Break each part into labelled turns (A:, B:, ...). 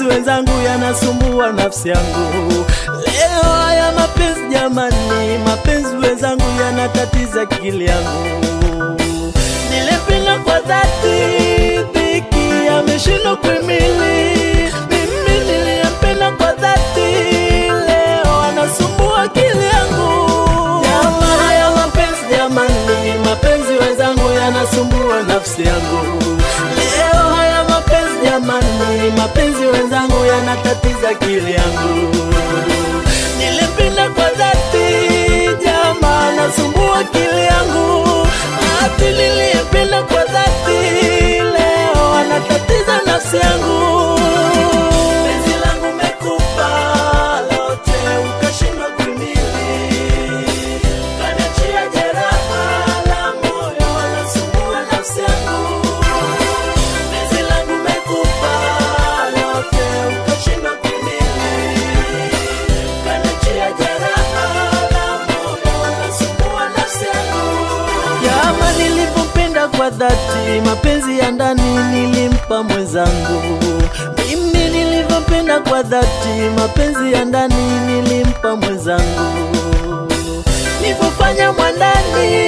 A: mapenzi wenzangu yanasumbua nafsi yangu. Leo haya mapenzi jamani, mapenzi wenzangu yanatatiza akili yangu. Nilipenda kwa dhati, dhiki ameshindwa kuhimili. Mimi nilipenda kwa dhati, leo anasumbua akili yangu. Jamaa haya mapenzi jamani, mapenzi wenzangu yanasumbua nafsi yangu. Leo haya mapenzi jamani, mapenzi wenzangu yanatatiza akili yangu. Nilipenda kwa dhati, jamaa anasumbua akili yangu. Ati nilipenda kwa dhati, leo anatatiza nafsi yangu. Penzi langu mekupa lote, ukashindwa kuhimili. Kaniachia jeraha la moyo, anasumbua nafsi yangu. Penzi langu mekupa lote, ukashindwa kuhimili. Kaniachia jeraha la moyo, anasumbua nafsi yangu. Jamaa nilipopenda kwa dhati, mapenzi ya ndani nilimpa mwenzangu. Mimi nilipopenda kwa dhati, mapenzi ya ndani nilimpa mwenzangu. Nilipofanya mwandani,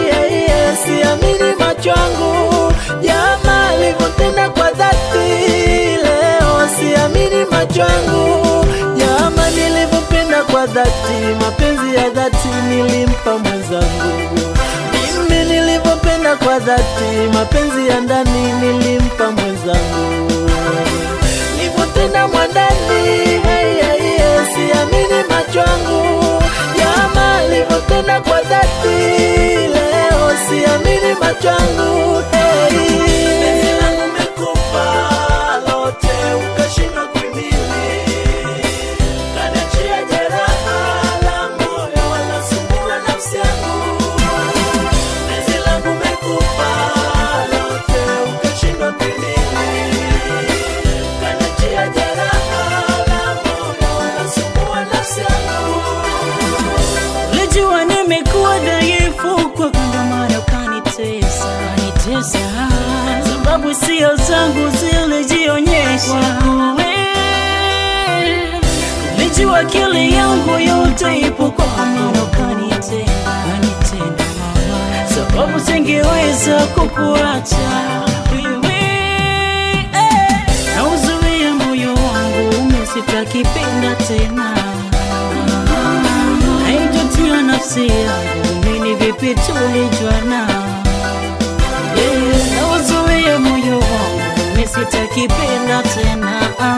A: siamini macho yangu. Jamaa nilipopenda kwa dhati, leo siamini macho yangu. Jamaa nilipopenda kwa dhati, mapenzi ya dhati nilimpa mwenzangu. Mimi nilipopenda kwa dhati, mapenzi ya ndani nilimpa mwenzangu. Nilipotenda mwandani, siamini macho yangu. Jamaa nilipotenda kwa dhati, leo siamini macho yangu. Penzi langu mekupa lote, ukashindwa kuhimili. Kaniachia jeraha la moyo, anasumbua nafsi yangu. Penzi langu mekupa lote, ukashindwa kuhimili. Kaniachia jeraha la moyo, anasumbua nafsi yangu.
B: Ulijua nimekuwa dhaifu kwa ndo maana ukanitesa. Sababu sio zangu zilijionyesha. Ulijua akili yangu yote ipo kwa maana ukanitenda. Sababu singeweza kukuacha wewe. Nauzuia moyo wangu, sitakipenda tena. Haijutia nafsi yangu, mimi vipi tulijuana. Nauzuia moyo wangu, sitakipenda tena.